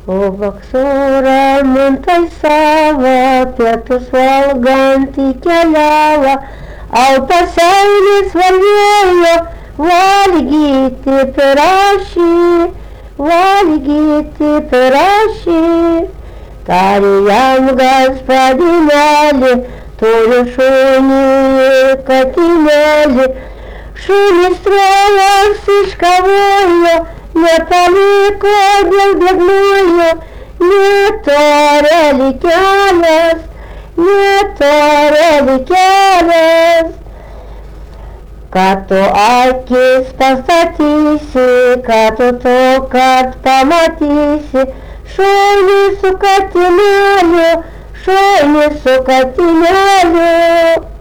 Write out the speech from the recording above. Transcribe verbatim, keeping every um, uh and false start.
O vaksora muntai sava, pietus valgantį keliavo, autoseilis valgėjo, valgyti pirašį, valgyti pirašį. Tarė jam gaspadinėlį, turiu šunį ir katinėlį. Šunis trojos iškavojo, nepaliko dėl biednojo, netoreli kelias, netoreli kelias. Ką tu akis pastatysi, ką tu to, kad pamatysi, šunį su katinėliu, šunį su katinėliu.